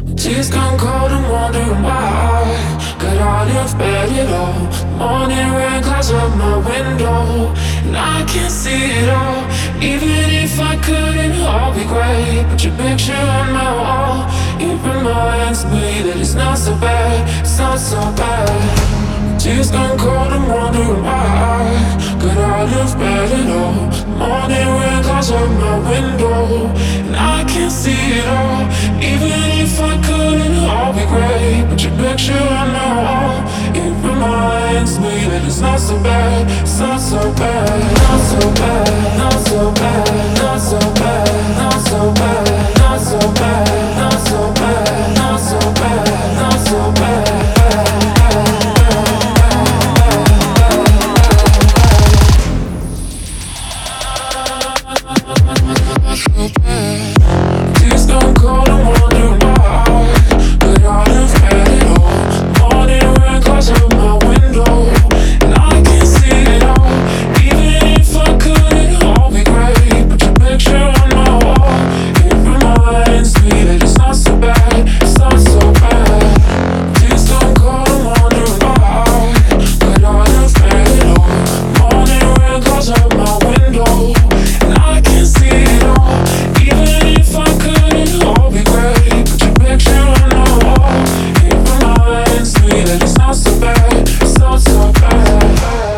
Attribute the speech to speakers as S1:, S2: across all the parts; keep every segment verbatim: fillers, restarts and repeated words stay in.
S1: Tears gone cold and wondering why I got out of bed at all. Morning rain clouds up my window, and I can't see it all. Even if I could, it'd all be great. Put your picture on my wall. It reminds me that it's not so bad, it's not so bad. Tears gone cold and wondering why I got out of bed at all. Morning rain clouds up my window, and I can't see it all. Even if I could, it'd all be great. Put your picture on my wall. It reminds me that it's not so bad, it's not so bad, not so bad, not so bad, not so bad, not so bad, not so bad, not so bad, not so bad, not so bad. Tears gone cold and wondering why got out of bed at all. Morning rain clouds up my window, and I can't see it all. Even if I could, it'd all be great. Put your picture on my wall. It reminds me that it's not so bad, it's not so bad. Tears gone cold and wondering why got out of bed at all. Morning rain clouds up my window, and I can't see it all. Even if I could, it'd all be great. Put your picture on my wall. It reminds me that it's not so bad, it's not so bad.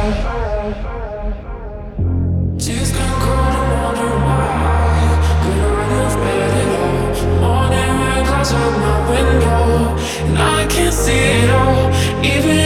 S1: Tears gone cold and wondering why got out of bed at all. Morning rain clouds up my window, and I can't see it all. Even